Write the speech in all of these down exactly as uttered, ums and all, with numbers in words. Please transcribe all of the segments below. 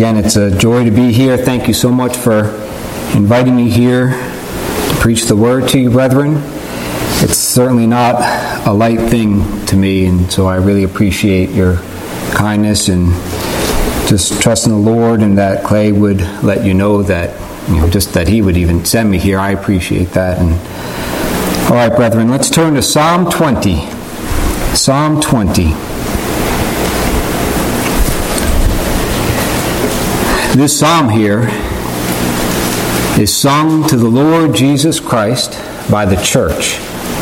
Again, it's a joy to be here. Thank you so much for inviting me here to preach the word to you, brethren. It's certainly not a light thing to me, and so I really appreciate your kindness and just trusting the Lord, and that Clay would let you know that, you know, just that he would even send me here. I appreciate that. And all right, brethren, let's turn to Psalm twenty. Psalm twenty. This psalm here is sung to the Lord Jesus Christ by the church.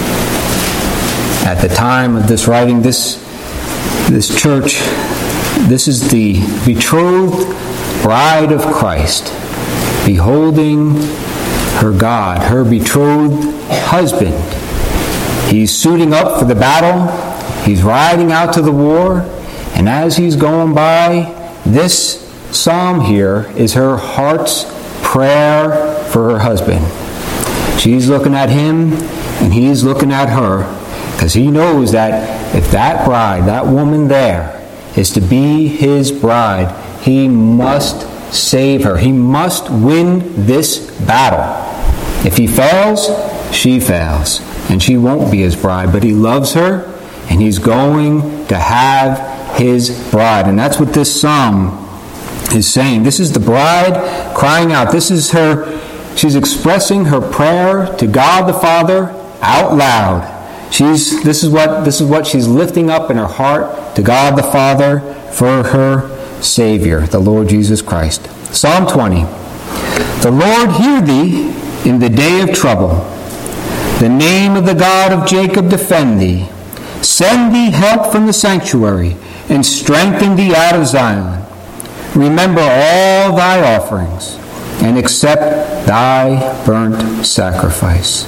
At the time of this writing, this, this church, this is the betrothed bride of Christ, beholding her God, her betrothed husband. He's suiting up for the battle. He's riding out to the war. And as he's going by, this psalm here is her heart's prayer for her husband. She's looking at him and he's looking at her, because he knows that if that bride, that woman there, is to be his bride, he must save her. He must win this battle. If he fails, she fails, and she won't be his bride. But he loves her, and he's going to have his bride. And that's what this psalm is saying. This is the bride crying out. This is her, she's expressing her prayer to God the Father out loud. She's this is what this is what she's lifting up in her heart to God the Father for her Savior, the Lord Jesus Christ. Psalm twenty. The Lord hear thee in the day of trouble. The name of the God of Jacob defend thee. Send thee help from the sanctuary, and strengthen thee out of Zion. Remember all thy offerings, and accept thy burnt sacrifice.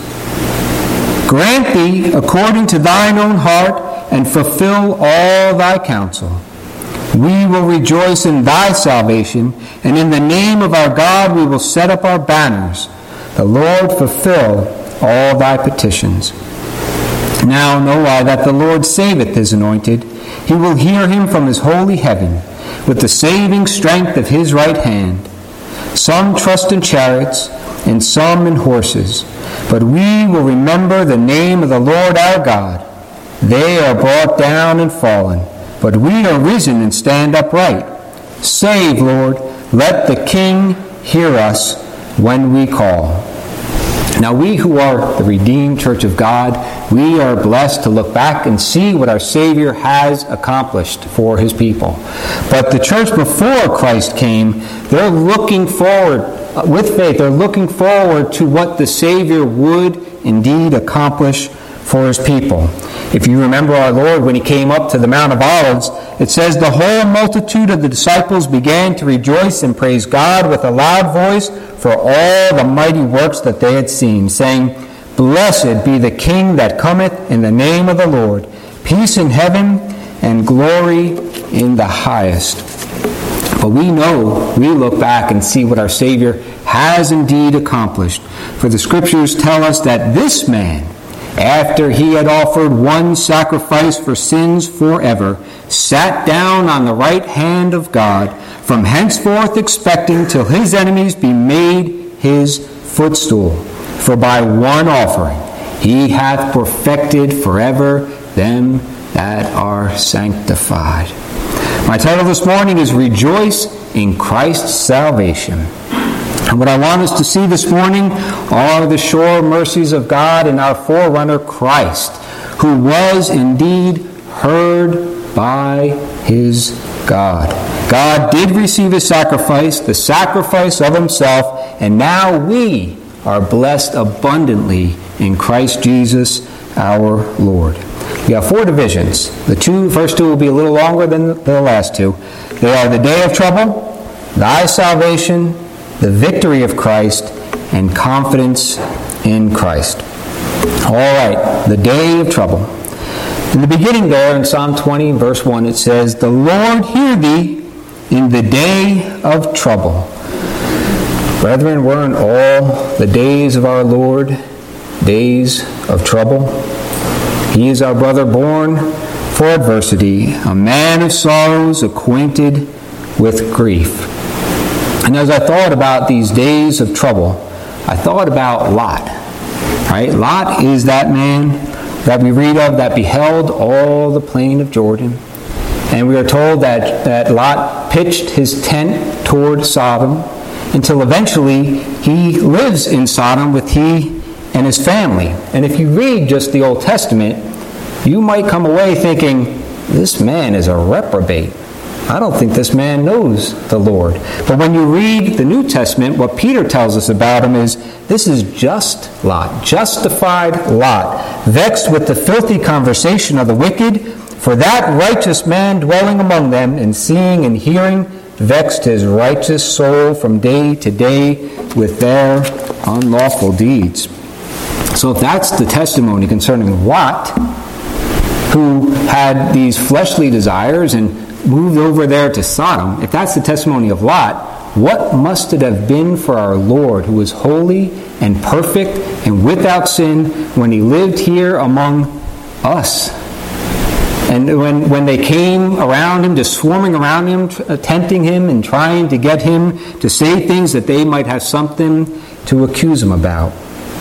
Grant thee according to thine own heart, and fulfill all thy counsel. We will rejoice in thy salvation, and in the name of our God we will set up our banners. The Lord fulfill all thy petitions. Now know I that the Lord saveth his anointed. He will hear him from his holy heaven, with the saving strength of his right hand. Some trust in chariots, and some in horses, but we will remember the name of the Lord our God. They are brought down and fallen, but we are risen and stand upright. Save, Lord, let the King hear us when we call. Now we who are the redeemed church of God, we are blessed to look back and see what our Savior has accomplished for his people. But the church before Christ came, they're looking forward with faith. They're looking forward to what the Savior would indeed accomplish for his people. If you remember our Lord, when he came up to the Mount of Olives, it says, the whole multitude of the disciples began to rejoice and praise God with a loud voice for all the mighty works that they had seen, saying, Blessed be the King that cometh in the name of the Lord, peace in heaven and glory in the highest. But we know, we look back and see what our Savior has indeed accomplished. For the Scriptures tell us that this man, after he had offered one sacrifice for sins forever, sat down on the right hand of God, from henceforth expecting till his enemies be made his footstool. For by one offering he hath perfected forever them that are sanctified. My title this morning is Rejoice in Christ's Salvation. And what I want us to see this morning are the sure mercies of God in our forerunner Christ, who was indeed heard by his God. God did receive his sacrifice, the sacrifice of himself, and now we are blessed abundantly in Christ Jesus our Lord. We have four divisions. The two first two will be a little longer than the last two. They are the day of trouble, thy salvation, the victory of Christ, and confidence in Christ. All right, the day of trouble. In the beginning there in Psalm twenty, verse one, it says, The Lord hear thee in the day of trouble. Brethren, weren't all the days of our Lord days of trouble? He is our brother born for adversity, a man of sorrows, acquainted with grief. And as I thought about these days of trouble, I thought about Lot. Right? Lot is that man that we read of that beheld all the plain of Jordan. And we are told that, that Lot pitched his tent toward Sodom until eventually he lives in Sodom with he and his family. And if you read just the Old Testament, you might come away thinking, this man is a reprobate. I don't think this man knows the Lord. But when you read the New Testament, what Peter tells us about him is, this is just Lot, justified Lot, vexed with the filthy conversation of the wicked, for that righteous man dwelling among them, and seeing and hearing, vexed his righteous soul from day to day with their unlawful deeds. So if that's the testimony concerning Lot, who had these fleshly desires and moved over there to Sodom, if that's the testimony of Lot, what must it have been for our Lord, who was holy and perfect and without sin, when he lived here among us? And when, when they came around him, just swarming around him, tempting him and trying to get him to say things that they might have something to accuse him about.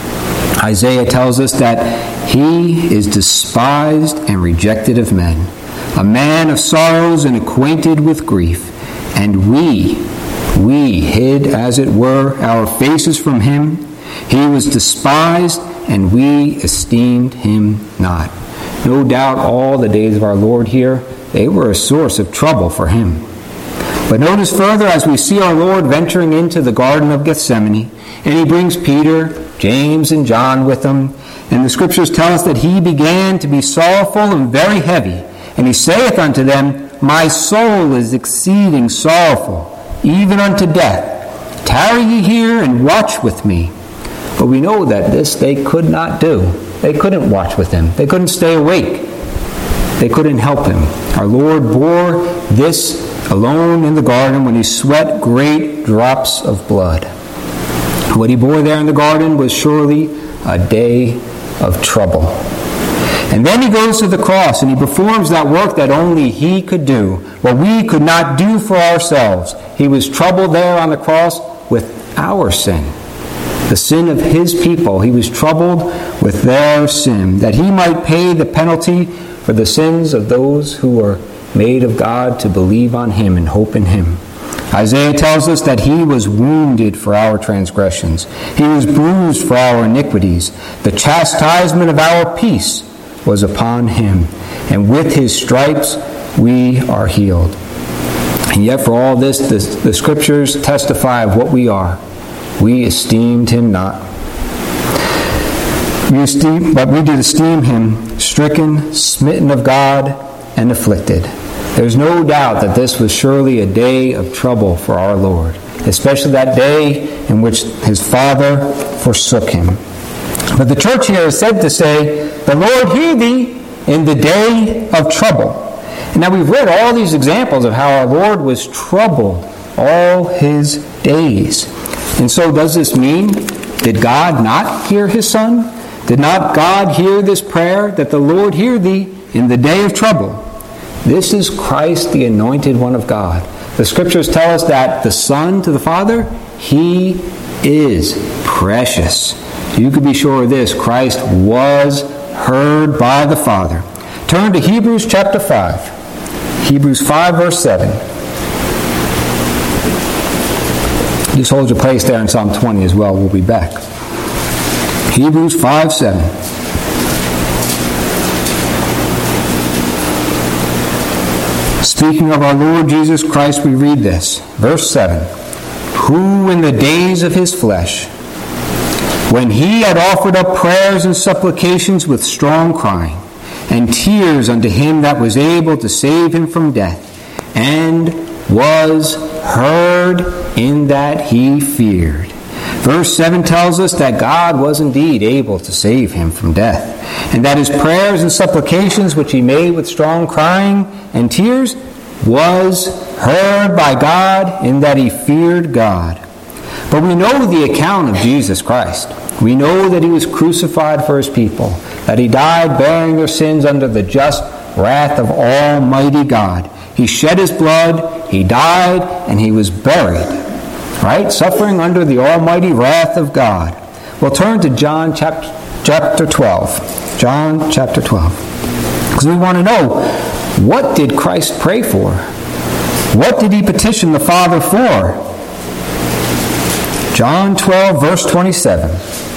Isaiah tells us that he is despised and rejected of men, a man of sorrows and acquainted with grief. And we, we hid, as it were, our faces from him. He was despised, and we esteemed him not. No doubt all the days of our Lord here, they were a source of trouble for him. But notice further, as we see our Lord venturing into the Garden of Gethsemane, and he brings Peter, James, and John with him, and the Scriptures tell us that he began to be sorrowful and very heavy. And he saith unto them, My soul is exceeding sorrowful, even unto death. Tarry ye here and watch with me. But we know that this they could not do. They couldn't watch with him. They couldn't stay awake. They couldn't help him. Our Lord bore this alone in the garden when he sweat great drops of blood. What he bore there in the garden was surely a day of trouble. And then he goes to the cross and he performs that work that only he could do, what we could not do for ourselves. He was troubled there on the cross with our sin, the sin of his people. He was troubled with their sin, that he might pay the penalty for the sins of those who were made of God to believe on him and hope in him. Isaiah tells us that he was wounded for our transgressions. He was bruised for our iniquities. The chastisement of our peace was upon him, and with his stripes we are healed. And yet for all this, the, the Scriptures testify of what we are. We esteemed him not. We esteem, but we did esteem him stricken, smitten of God, and afflicted. There's no doubt that this was surely a day of trouble for our Lord, especially that day in which his Father forsook him. But the church here is said to say, the Lord hear thee in the day of trouble. And now we've read all these examples of how our Lord was troubled all his days. And so does this mean, did God not hear his Son? Did not God hear this prayer, that the Lord hear thee in the day of trouble? This is Christ, the anointed one of God. The Scriptures tell us that the Son to the Father, he is precious. You can be sure of this, Christ was heard by the Father. Turn to Hebrews chapter five. Hebrews five verse seven. Just hold your place there in Psalm twenty as well. We'll be back. Hebrews five seven. Speaking of our Lord Jesus Christ, we read this. Verse seven. Who in the days of his flesh, when he had offered up prayers and supplications with strong crying, and tears unto him that was able to save him from death, and was heard in that he feared. Verse seven tells us that God was indeed able to save him from death, and that his prayers and supplications which he made with strong crying and tears was heard by God in that he feared God. But we know the account of Jesus Christ. We know that he was crucified for his people, that he died bearing their sins under the just wrath of Almighty God. He shed his blood, he died, and he was buried. right? Suffering under the almighty wrath of God. We'll turn to John chapter, chapter twelve. John chapter twelve. Because we want to know, what did Christ pray for? What did he petition the Father for? John twelve, verse twenty-seven.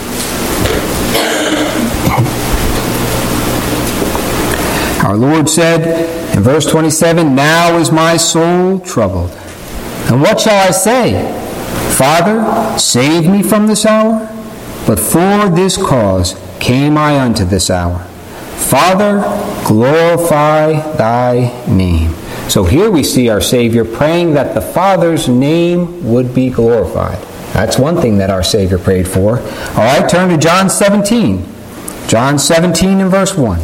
Our Lord said in verse twenty-seven, "Now is my soul troubled. And what shall I say? Father, save me from this hour? But for this cause came I unto this hour. Father, glorify thy name." So here we see our Savior praying that the Father's name would be glorified. That's one thing that our Savior prayed for. All right, turn to John seventeen. John seventeen and verse one.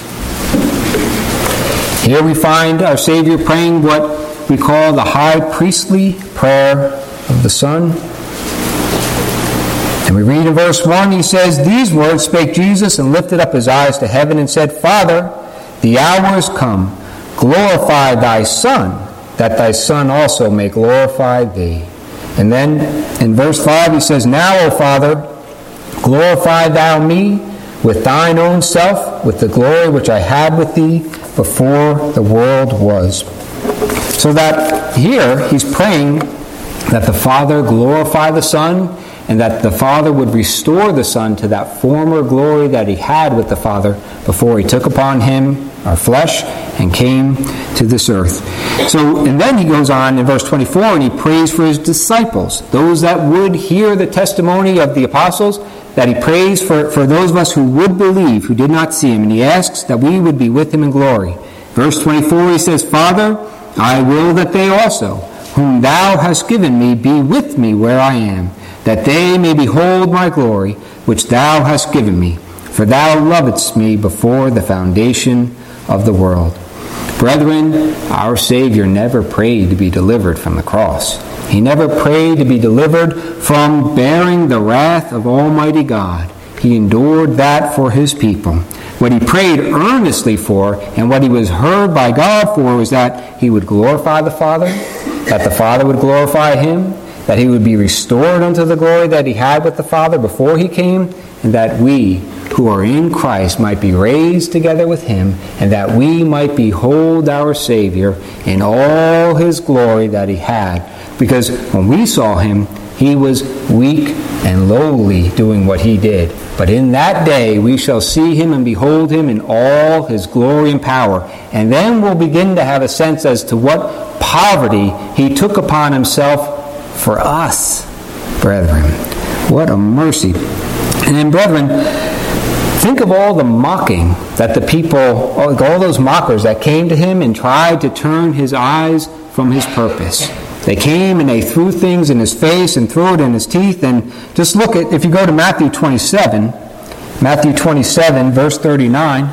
Here we find our Savior praying what we call the high priestly prayer of the Son. And we read in verse one, he says, "These words spake Jesus, and lifted up his eyes to heaven, and said, Father, the hour is come. Glorify thy Son, that thy Son also may glorify thee." And then in verse five he says, "Now, O Father, glorify thou me with thine own self, with the glory which I had with thee before the world was." So that here he's praying that the Father glorify the Son, and that the Father would restore the Son to that former glory that he had with the Father before he took upon him our flesh and came to this earth. So, and then he goes on in verse twenty-four, and he prays for his disciples, those that would hear the testimony of the apostles, that he prays for, for those of us who would believe, who did not see him, and he asks that we would be with him in glory. Verse twenty-four, he says, "Father, I will that they also, whom thou hast given me, be with me where I am, that they may behold my glory, which thou hast given me. For thou lovedst me before the foundation of the world." Brethren, our Savior never prayed to be delivered from the cross. He never prayed to be delivered from bearing the wrath of Almighty God. He endured that for his people. What he prayed earnestly for, and what he was heard by God for, was that he would glorify the Father, that the Father would glorify him, that he would be restored unto the glory that he had with the Father before he came, and that we who are in Christ might be raised together with him, and that we might behold our Savior in all his glory that he had. Because when we saw him, he was weak and lowly doing what he did. But in that day we shall see him and behold him in all his glory and power. And then we'll begin to have a sense as to what poverty he took upon himself for us, brethren. What a mercy. And then, brethren, think of all the mocking that the people, all those mockers that came to him and tried to turn his eyes from his purpose. They came and they threw things in his face and threw it in his teeth. And just look at, if you go to Matthew twenty-seven, Matthew twenty-seven, verse thirty-nine.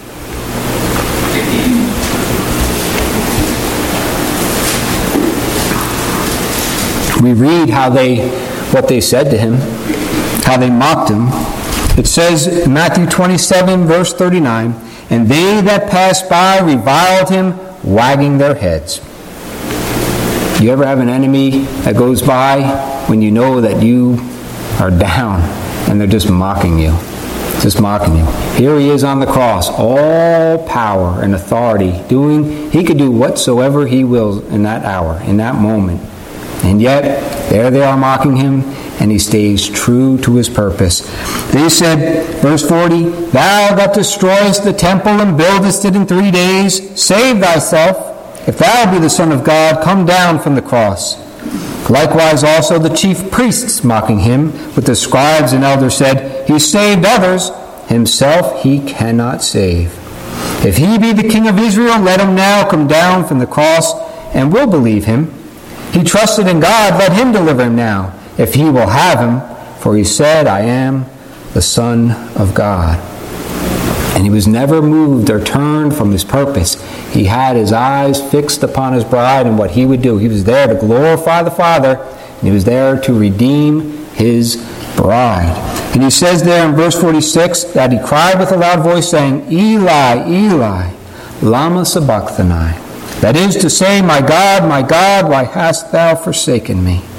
We read how they, what they said to him, how they mocked him. It says in Matthew twenty-seven, verse thirty-nine, "And they that passed by reviled him, wagging their heads." You ever have an enemy that goes by when you know that you are down and they're just mocking you? Just mocking you. Here he is on the cross, all power and authority, doing, he could do whatsoever he wills in that hour, in that moment. And yet, there they are mocking him, and he stays true to his purpose. They said, verse forty, "Thou that destroyest the temple and buildest it in three days, save thyself. If thou be the Son of God, come down from the cross." Likewise also the chief priests mocking him with the scribes and elders said, "He saved others, himself he cannot save. If he be the King of Israel, let him now come down from the cross, and we'll believe him. He trusted in God, let him deliver him now, if he will have him, for he said, I am the Son of God." And he was never moved or turned from his purpose. He had his eyes fixed upon his bride and what he would do. He was there to glorify the Father, and he was there to redeem his bride. And he says there in verse forty-six that he cried with a loud voice, saying, "Eli, Eli, lama sabachthani." That is to say, "My God, my God, why hast thou forsaken me?"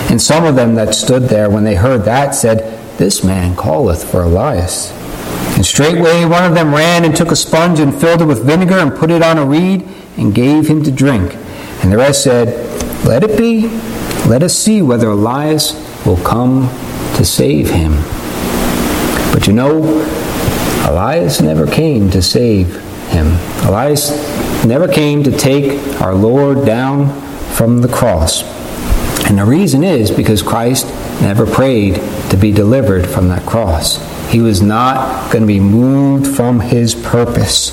And some of them that stood there, when they heard that, said, This man calleth for Elias. And straightway one of them ran and took a sponge and filled it with vinegar and put it on a reed and gave him to drink. And the rest said, Let it be. Let us see whether Elias will come to save him. But you know, Elias never came to save him. Elias never came to take our Lord down from the cross. And the reason is because Christ never prayed to be delivered from that cross. He was not going to be moved from his purpose.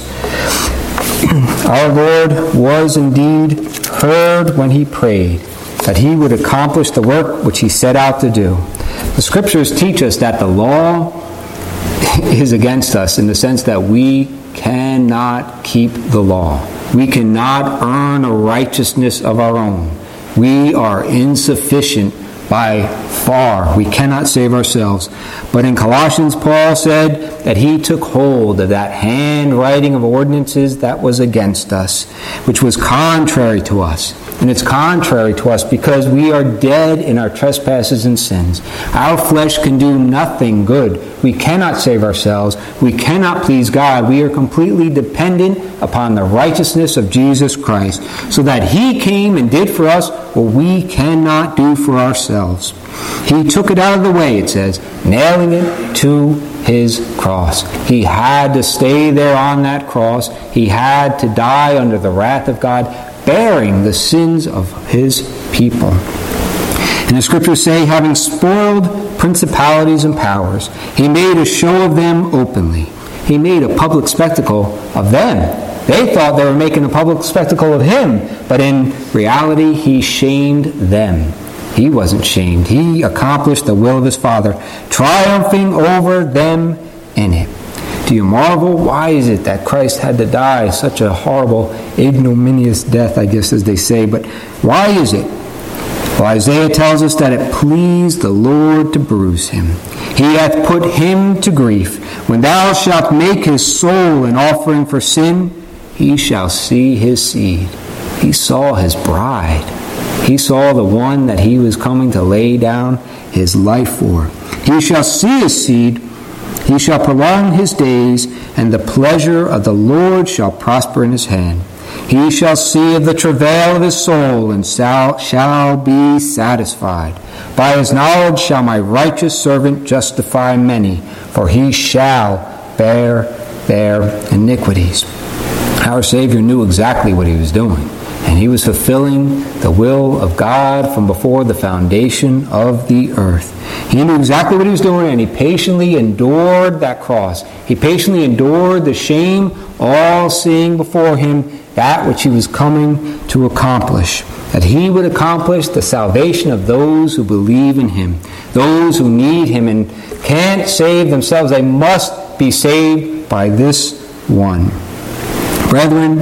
Our Lord was indeed heard when he prayed, that he would accomplish the work which he set out to do. The scriptures teach us that the law is against us in the sense that we cannot keep the law. We cannot earn a righteousness of our own. We are insufficient by far. We cannot save ourselves. But in Colossians, Paul said that he took hold of that handwriting of ordinances that was against us, which was contrary to us. And it's contrary to us because we are dead in our trespasses and sins. Our flesh can do nothing good. We cannot save ourselves. We cannot please God. We are completely dependent upon the righteousness of Jesus Christ, so that he came and did for us what we cannot do for ourselves. He took it out of the way, it says, nailing it to his cross. He had to stay there on that cross. He had to die under the wrath of God, bearing the sins of his people. And the scriptures say, having spoiled principalities and powers, he made a show of them openly. He made a public spectacle of them. They thought they were making a public spectacle of him, but in reality, he shamed them. He wasn't shamed. He accomplished the will of his Father, triumphing over them in it. Do you marvel? Why is it that Christ had to die such a horrible, ignominious death, I guess as they say, but why is it? Well, Isaiah tells us that it pleased the Lord to bruise him. He hath put him to grief. When thou shalt make his soul an offering for sin, he shall see his seed. He saw his bride. He saw the one that he was coming to lay down his life for. He shall see his seed. He shall prolong his days, and the pleasure of the Lord shall prosper in his hand. He shall see of the travail of his soul, and shall, shall be satisfied. By his knowledge shall my righteous servant justify many, for he shall bear their iniquities. Our Savior knew exactly what he was doing, and he was fulfilling the will of God from before the foundation of the earth. He knew exactly what he was doing, and he patiently endured that cross. He patiently endured the shame, all seeing before him that which he was coming to accomplish. That he would accomplish the salvation of those who believe in him, those who need him and can't save themselves. They must be saved by this one. Brethren,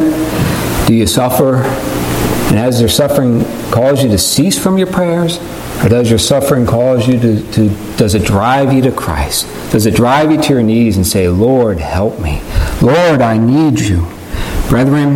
do you suffer? And has your suffering caused you to cease from your prayers? Or does your suffering cause you to, to, does it drive you to Christ? Does it drive you to your knees and say, Lord, help me. Lord, I need you. Brethren,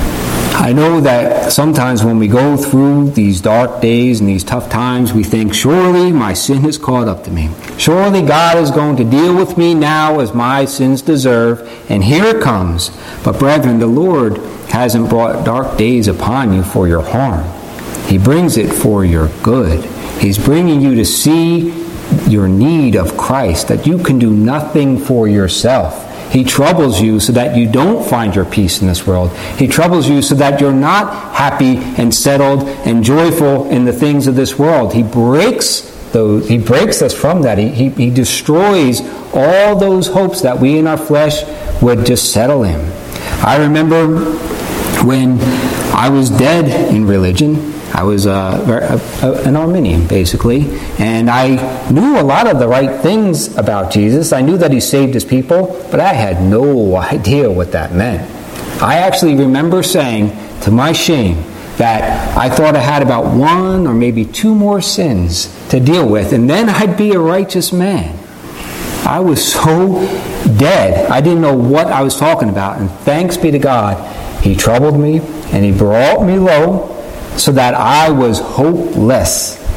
I know that sometimes when we go through these dark days and these tough times, we think, surely my sin has caught up to me. Surely God is going to deal with me now as my sins deserve. And here it comes. But brethren, the Lord hasn't brought dark days upon you for your harm. He brings it for your good. He's bringing you to see your need of Christ, that you can do nothing for yourself. He troubles you so that you don't find your peace in this world. He troubles you so that you're not happy and settled and joyful in the things of this world. He breaks those, he breaks us from that. He, he, he destroys all those hopes that we in our flesh would just settle in. I remember when I was dead in religion. I was uh, a, a, an Arminian, basically, and I knew a lot of the right things about Jesus. I knew that he saved his people, but I had no idea what that meant. I actually remember saying, to my shame, that I thought I had about one or maybe two more sins to deal with, and then I'd be a righteous man. I was so dead. I didn't know what I was talking about, and thanks be to God, he troubled me, and he brought me low, so that I was hopeless.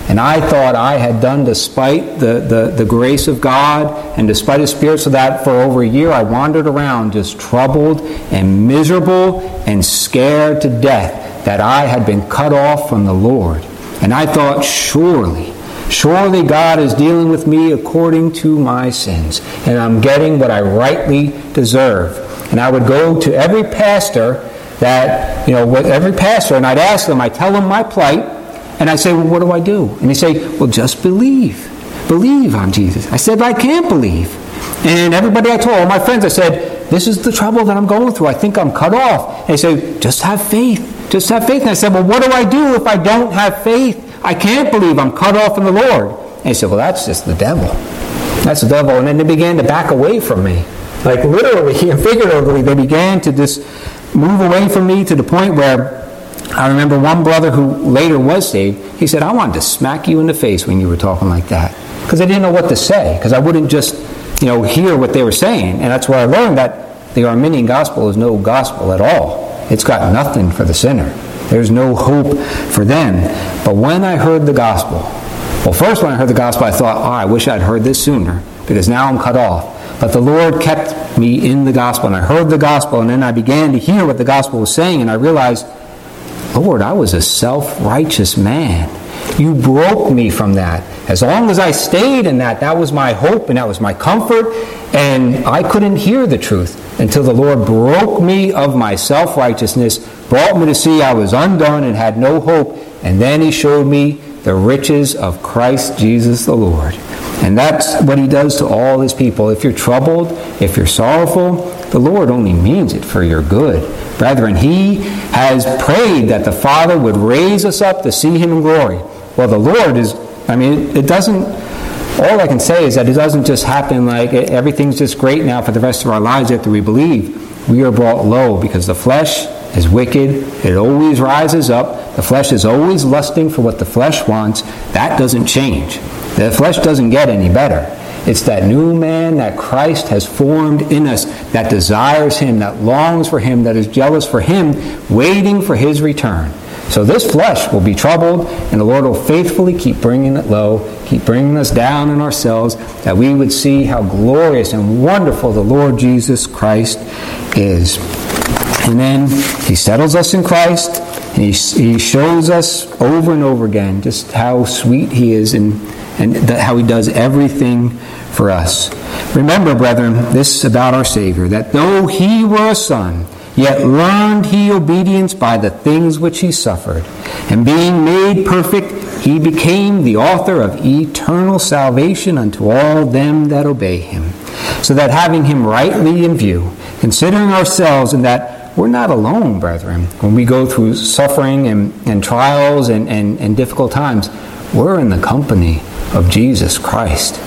And I thought I had done despite the, the, the grace of God and despite His Spirit, so that for over a year I wandered around just troubled and miserable and scared to death that I had been cut off from the Lord. And I thought, surely, surely God is dealing with me according to my sins, and I'm getting what I rightly deserve. And I would go to every pastor that, you know, every pastor, and I'd ask them, I'd tell them my plight, and I say, well, what do I do? And they say, well, just believe. Believe on Jesus. I said, but I can't believe. And everybody I told, all my friends, I said, this is the trouble that I'm going through. I think I'm cut off. And they say, just have faith. Just have faith. And I said, well, what do I do if I don't have faith? I can't believe I'm cut off from the Lord. And they said, well, that's just the devil. That's the devil. And then they began to back away from me. Like literally and figuratively, they began to just move away from me to the point where I remember one brother who later was saved, he said, I wanted to smack you in the face when you were talking like that. Because I didn't know what to say. Because I wouldn't just, you know, hear what they were saying. And that's where I learned that the Arminian gospel is no gospel at all. It's got nothing for the sinner. There's no hope for them. But when I heard the gospel, well, first when I heard the gospel, I thought, oh, I wish I'd heard this sooner, because now I'm cut off. But the Lord kept me in the gospel, and I heard the gospel, and then I began to hear what the gospel was saying, and I realized, Lord, I was a self-righteous man. You broke me from that. As long as I stayed in that, that was my hope and that was my comfort, and I couldn't hear the truth until the Lord broke me of my self-righteousness, brought me to see I was undone and had no hope, and then He showed me the riches of Christ Jesus the Lord. And that's what He does to all His people. If you're troubled, if you're sorrowful, the Lord only means it for your good. Brethren, He has prayed that the Father would raise us up to see Him in glory. Well, the Lord is, I mean, it doesn't, all I can say is that it doesn't just happen like everything's just great now for the rest of our lives after we believe. We are brought low because the flesh is wicked. It always rises up. The flesh is always lusting for what the flesh wants. That doesn't change. The flesh doesn't get any better. It's that new man that Christ has formed in us, that desires Him, that longs for Him, that is jealous for Him, waiting for His return. So this flesh will be troubled, and the Lord will faithfully keep bringing it low, keep bringing us down in ourselves, that we would see how glorious and wonderful the Lord Jesus Christ is. And then He settles us in Christ, and He, he shows us over and over again just how sweet He is and, and the, how He does everything for us. Remember, brethren, this about our Savior, that though He were a son, yet learned He obedience by the things which He suffered. And being made perfect, He became the author of eternal salvation unto all them that obey Him. So that having Him rightly in view, considering ourselves in that we're not alone, brethren, when we go through suffering and, and trials and, and, and difficult times, we're in the company of Jesus Christ.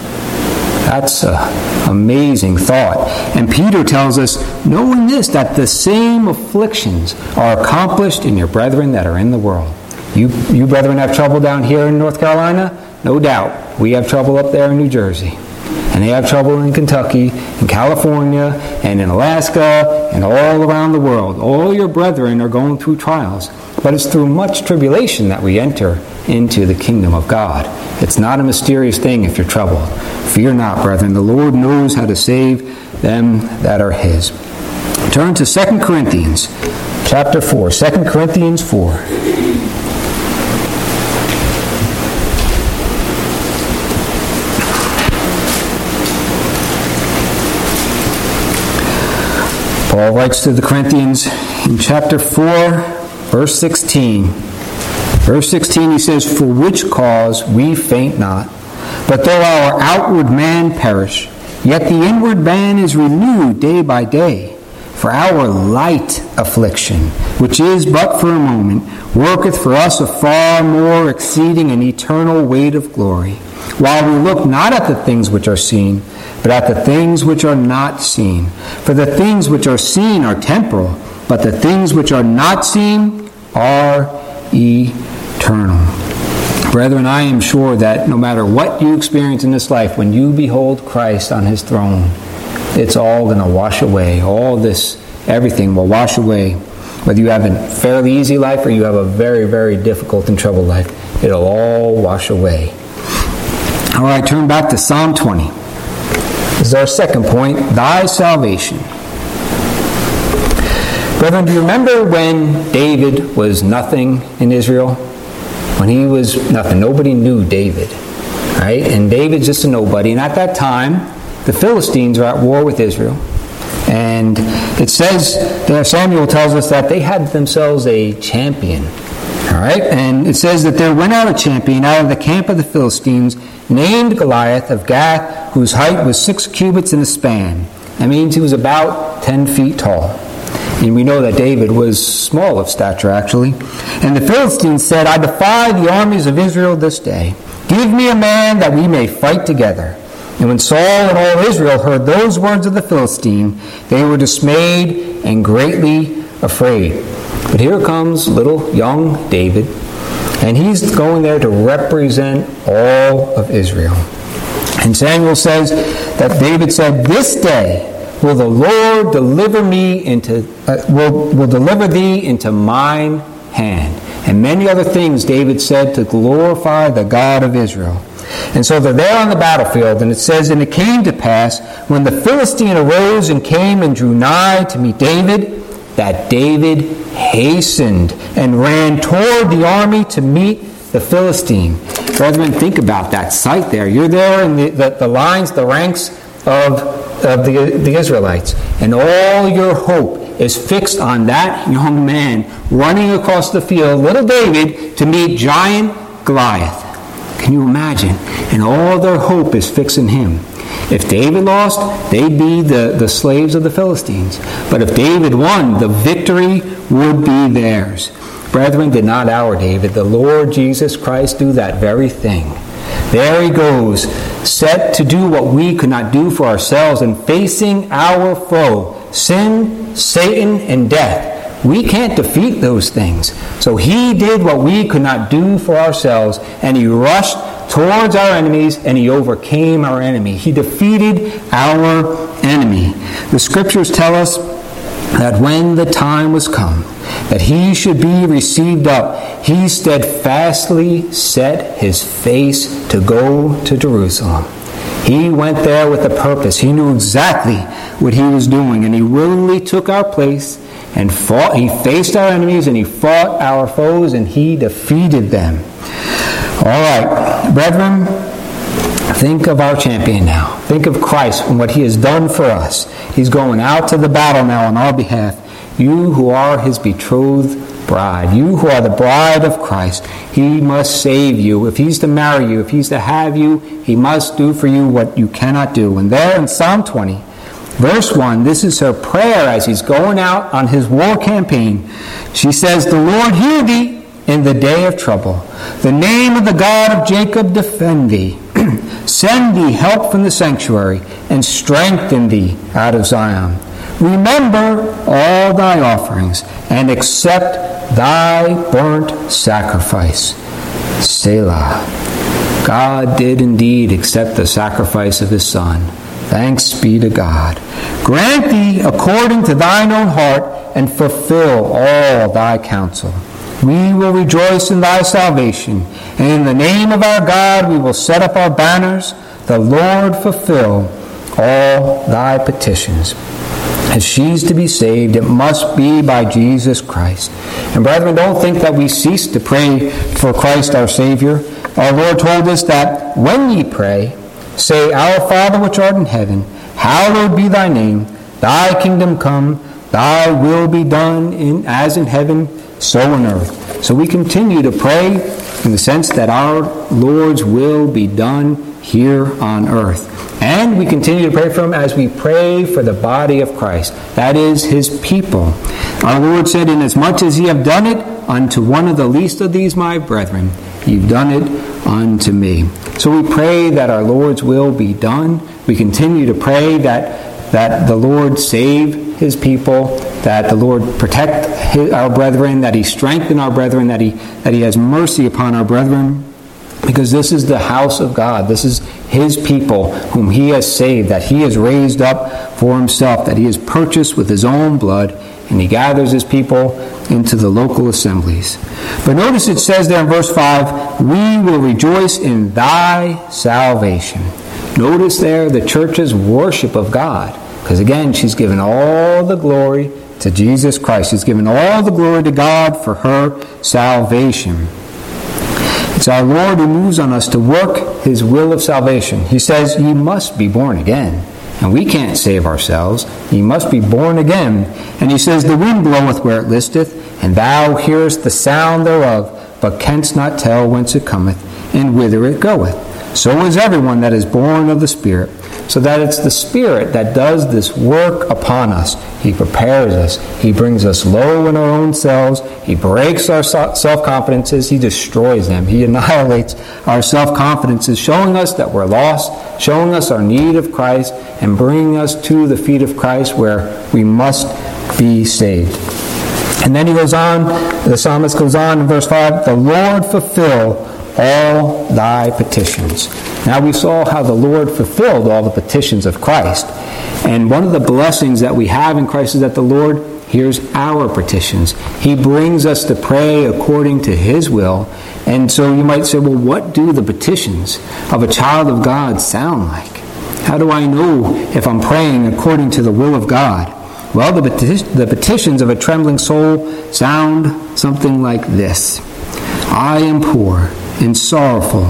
That's an amazing thought. And Peter tells us, knowing this, that the same afflictions are accomplished in your brethren that are in the world. You, you brethren have trouble down here in North Carolina? No doubt. We have trouble up there in New Jersey. And they have trouble in Kentucky, in California, and in Alaska, and all around the world. All your brethren are going through trials. But it's through much tribulation that we enter into the kingdom of God. It's not a mysterious thing if you're troubled. Fear not, brethren. The Lord knows how to save them that are His. Turn to Second Corinthians chapter four. Second Corinthians four. Paul writes to the Corinthians in chapter four, verse sixteen. Verse sixteen, he says, "For which cause we faint not, but though our outward man perish, yet the inward man is renewed day by day. For our light affliction, which is but for a moment, worketh for us a far more exceeding and eternal weight of glory. While we look not at the things which are seen, but at the things which are not seen. For the things which are seen are temporal, but the things which are not seen are eternal." Brethren, I am sure that no matter what you experience in this life, when you behold Christ on His throne, it's all going to wash away. All this, everything will wash away. Whether you have a fairly easy life or you have a very, very difficult and troubled life, it'll all wash away. All right, turn back to Psalm twenty. This is our second point, thy salvation. Brethren, do you remember when David was nothing in Israel? When he was nothing, nobody knew David, right? And David's just a nobody. And at that time, the Philistines were at war with Israel. And it says, there Samuel tells us that they had themselves a champion. All right? And it says that there went out a champion out of the camp of the Philistines, named Goliath of Gath, whose height was six cubits in a span. That means he was about ten feet tall. And we know that David was small of stature, actually. And the Philistines said, I defy the armies of Israel this day. Give me a man that we may fight together. And when Saul and all Israel heard those words of the Philistine, they were dismayed and greatly afraid. But here comes little young David, and he's going there to represent all of Israel. And Samuel says that David said, this day will the Lord deliver me into uh, will will deliver thee into mine hand. And many other things David said to glorify the God of Israel. And so they're there on the battlefield, and it says, and it came to pass, when the Philistine arose and came and drew nigh to meet David, that David hastened and ran toward the army to meet the Philistine. Brethren, think about that sight there. You're there in the, the, the lines, the ranks of, of the, the Israelites, and all your hope is fixed on that young man running across the field, little David, to meet giant Goliath. Can you imagine? And all their hope is fixed in him. If David lost, they'd be the, the slaves of the Philistines. But if David won, the victory would be theirs. Brethren, did not our David, the Lord Jesus Christ, do that very thing? There he goes, set to do what we could not do for ourselves, and facing our foe, sin, Satan, and death. We can't defeat those things. So he did what we could not do for ourselves, and he rushed towards our enemies, and he overcame our enemy. He defeated our enemy. The scriptures tell us that when the time was come that he should be received up, he steadfastly set his face to go to Jerusalem. He went there with a purpose. He knew exactly what he was doing, and he willingly took our place and fought. He faced our enemies, and he fought our foes, and he defeated them. All right, brethren, think of our champion now. Think of Christ and what he has done for us. He's going out to the battle now on our behalf. You who are his betrothed bride, you who are the bride of Christ, he must save you. If he's to marry you, if he's to have you, he must do for you what you cannot do. And there in Psalm twenty, verse one, this is her prayer as he's going out on his war campaign. She says, the Lord hear thee in the day of trouble. The name of the God of Jacob defend thee. Send thee help from the sanctuary, and strengthen thee out of Zion. Remember all thy offerings, and accept thy burnt sacrifice. Selah. God did indeed accept the sacrifice of his Son. Thanks be to God. Grant thee according to thine own heart, and fulfill all thy counsel. We will rejoice in thy salvation, and in the name of our God we will set up our banners. The Lord fulfill all thy petitions. As she's to be saved, it must be by Jesus Christ. And brethren, don't think that we cease to pray for Christ our Savior. Our Lord told us that when ye pray, say, Our Father which art in heaven, hallowed be thy name. Thy kingdom come, thy will be done in as in heaven, so on earth. So we continue to pray in the sense that our Lord's will be done here on earth. And we continue to pray for him as we pray for the body of Christ. That is his people. Our Lord said, Inasmuch as ye have done it unto one of the least of these my brethren, you've done it unto me. So we pray that our Lord's will be done. We continue to pray that, that the Lord save his people, that the Lord protect his, our brethren, that he strengthen our brethren, that he, that he has mercy upon our brethren. Because this is the house of God. This is his people whom he has saved, that he has raised up for himself, that he has purchased with his own blood, and he gathers his people into the local assemblies. But notice it says there in verse five, we will rejoice in thy salvation. Notice there the church's worship of God. Because again, she's given all the glory to Jesus Christ. She's given all the glory to God for her salvation. It's our Lord who moves on us to work his will of salvation. He says, ye must be born again. And we can't save ourselves. Ye must be born again. And he says, the wind bloweth where it listeth, and thou hearest the sound thereof, but canst not tell whence it cometh, and whither it goeth. So is everyone that is born of the Spirit. So that it's the Spirit that does this work upon us. He prepares us. He brings us low in our own selves. He breaks our self-confidences. He destroys them. He annihilates our self-confidences, showing us that we're lost, showing us our need of Christ, and bringing us to the feet of Christ where we must be saved. And then he goes on, the psalmist goes on in verse five, the Lord fulfill all thy petitions. Now we saw how the Lord fulfilled all the petitions of Christ. And one of the blessings that we have in Christ is that the Lord hears our petitions. He brings us to pray according to his will. And so you might say, well, what do the petitions of a child of God sound like? How do I know if I'm praying according to the will of God? Well, the, peti- the petitions of a trembling soul sound something like this. I am poor and sorrowful.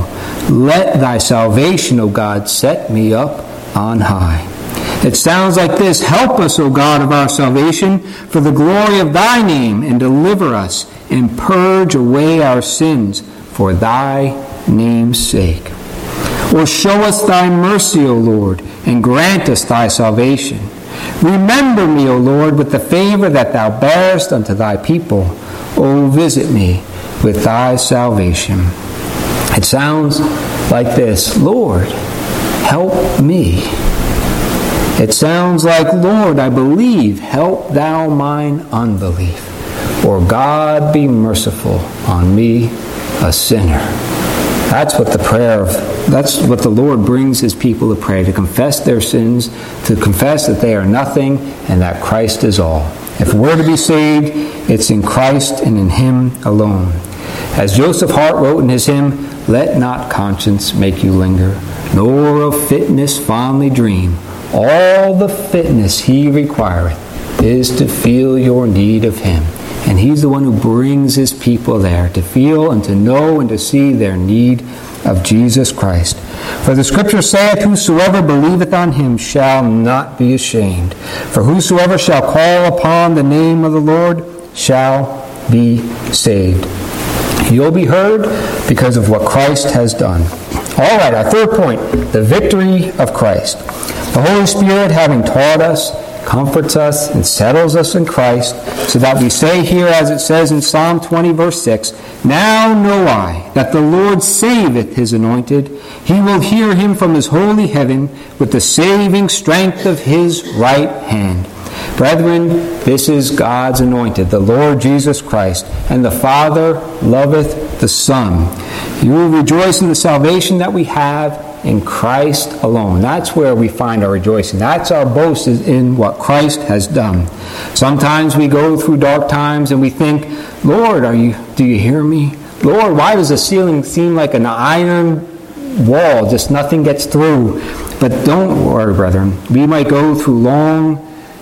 Let thy salvation, O God, set me up on high. It sounds like this. Help us, O God of our salvation, for the glory of thy name, and deliver us, and purge away our sins for thy name's sake. Or show us thy mercy, O Lord, and grant us thy salvation. Remember me, O Lord, with the favor that thou bearest unto thy people. O visit me with thy salvation. It sounds like this. Lord, help me. It sounds like, Lord, I believe, help thou mine unbelief. Or God, be merciful on me, a sinner. That's what the prayer of, that's what the Lord brings his people to pray, to confess their sins, to confess that they are nothing and that Christ is all. If we're to be saved, it's in Christ and in him alone. As Joseph Hart wrote in his hymn, let not conscience make you linger, nor of fitness fondly dream. All the fitness he requireth is to feel your need of him. And he's the one who brings his people there to feel and to know and to see their need of Jesus Christ. For the Scripture saith, whosoever believeth on him shall not be ashamed. For whosoever shall call upon the name of the Lord shall be saved. You'll be heard because of what Christ has done. All right, our third point, the victory of Christ. The Holy Spirit, having taught us, comforts us and settles us in Christ, so that we say here, as it says in Psalm twenty, verse six, now know I that the Lord saveth his anointed. He will hear him from his holy heaven with the saving strength of his right hand. Brethren, this is God's anointed, the Lord Jesus Christ, and the Father loveth the Son. You will rejoice in the salvation that we have in Christ alone. That's where we find our rejoicing. That's our boast, is in what Christ has done. Sometimes we go through dark times and we think, Lord, are you? Do you hear me? Lord, why does the ceiling seem like an iron wall? Just nothing gets through. But don't worry, brethren. We might go through long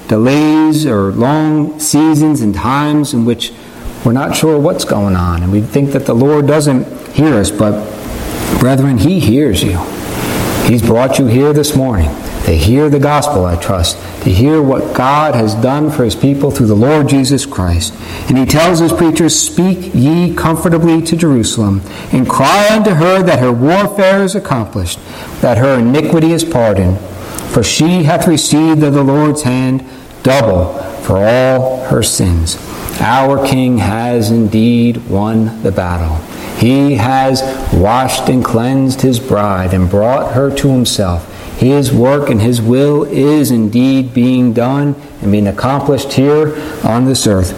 delays or long seasons and times in which we're not sure what's going on, and we think that the Lord doesn't hear us. But brethren, he hears you. He's brought you here this morning to hear the gospel, I trust, to hear what God has done for his people through the Lord Jesus Christ. And he tells his preachers, speak ye comfortably to Jerusalem, and cry unto her that her warfare is accomplished, that her iniquity is pardoned. For she hath received of the Lord's hand double for all her sins. Our King has indeed won the battle. He has washed and cleansed his bride and brought her to himself. His work and his will is indeed being done and being accomplished here on this earth.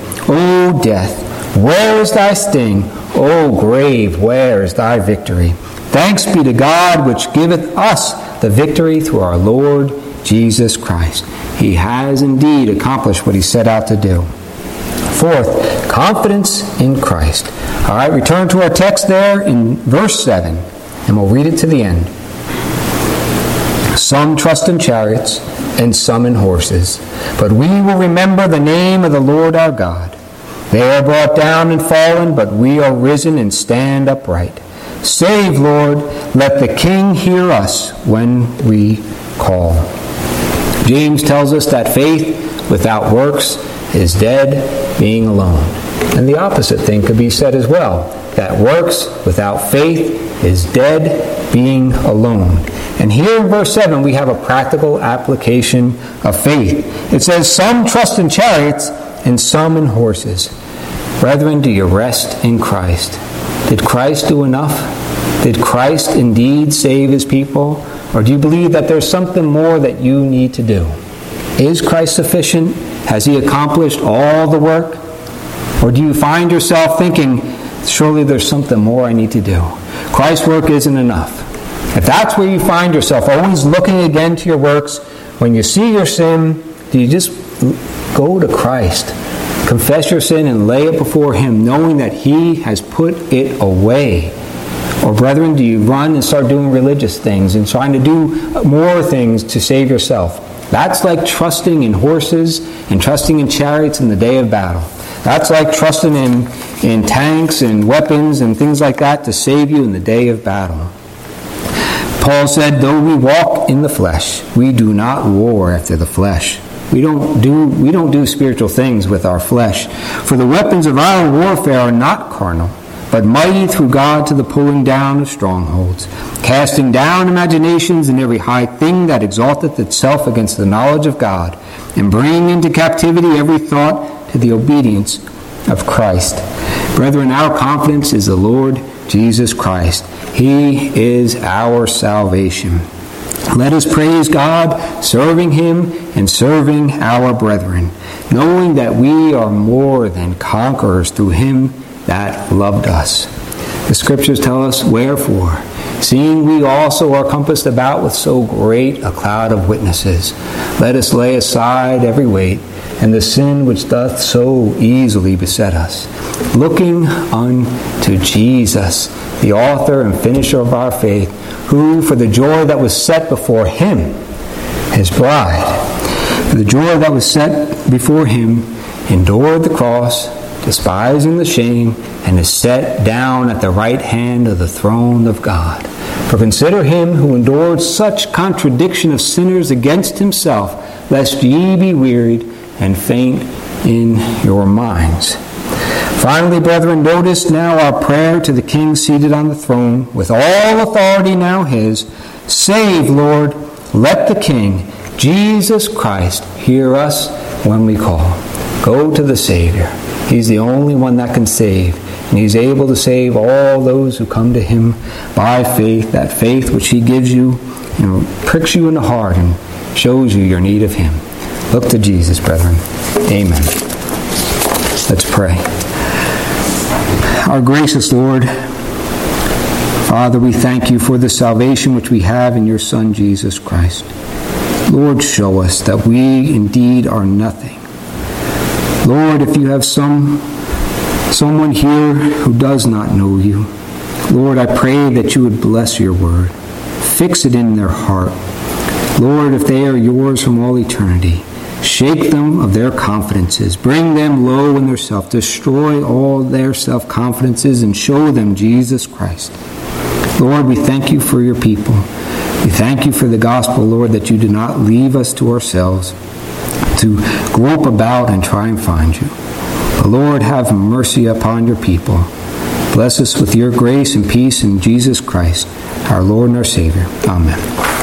O death, where is thy sting? O grave, where is thy victory? Thanks be to God, which giveth us the victory through our Lord Jesus Christ. He has indeed accomplished what he set out to do. Fourth, confidence in Christ. All right, return to our text there in verse seven, and we'll read it to the end. Some trust in chariots and some in horses, but we will remember the name of the Lord our God. They are brought down and fallen, but we are risen and stand upright. Save, Lord, let the King hear us when we call. James tells us that faith without works is dead, being alone. And the opposite thing could be said as well, that works without faith is dead, being alone. And here in verse seven, we have a practical application of faith. It says, some trust in chariots and some in horses. Brethren, do you rest in Christ? Did Christ do enough? Did Christ indeed save his people? Or do you believe that there's something more that you need to do? Is Christ sufficient? Has he accomplished all the work? Or do you find yourself thinking, surely there's something more I need to do? Christ's work isn't enough. If that's where you find yourself, always looking again to your works, when you see your sin, do you just go to Christ? Confess your sin and lay it before him, knowing that he has put it away. Or brethren, do you run and start doing religious things and trying to do more things to save yourself? That's like trusting in horses and trusting in chariots in the day of battle. That's like trusting in, in tanks and weapons and things like that to save you in the day of battle. Paul said, though we walk in the flesh, we do not war after the flesh. We don't do we don't do spiritual things with our flesh. For the weapons of our warfare are not carnal, but mighty through God to the pulling down of strongholds, casting down imaginations and every high thing that exalteth itself against the knowledge of God, and bringing into captivity every thought to the obedience of Christ. Brethren, our confidence is the Lord Jesus Christ. He is our salvation. Let us praise God, serving him and serving our brethren, knowing that we are more than conquerors through him that loved us. The scriptures tell us, wherefore, seeing we also are compassed about with so great a cloud of witnesses, let us lay aside every weight and the sin which doth so easily beset us, looking unto Jesus, the author and finisher of our faith, who for the joy that was set before him, his bride, for the joy that was set before him, endured the cross, despising the shame, and is set down at the right hand of the throne of God. For consider him who endured such contradiction of sinners against himself, lest ye be wearied and faint in your minds. Finally, brethren, notice now our prayer to the King seated on the throne, with all authority now his. Save, Lord, let the King, Jesus Christ, hear us when we call. Go to the Savior. He's the only one that can save, and he's able to save all those who come to him by faith, that faith which he gives you, you know, pricks you in the heart and shows you your need of him. Look to Jesus, brethren. Amen. Let's pray. Our gracious Lord, Father, we thank you for the salvation which we have in your Son, Jesus Christ. Lord, show us that we indeed are nothing. Lord, if you have some someone here who does not know you, Lord, I pray that you would bless your word. Fix it in their heart. Lord, if they are yours from all eternity, shake them of their confidences. Bring them low in their self. Destroy all their self-confidences and show them Jesus Christ. Lord, we thank you for your people. We thank you for the gospel, Lord, that you do not leave us to ourselves to grope about and try and find you. But Lord, have mercy upon your people. Bless us with your grace and peace in Jesus Christ, our Lord and our Savior. Amen.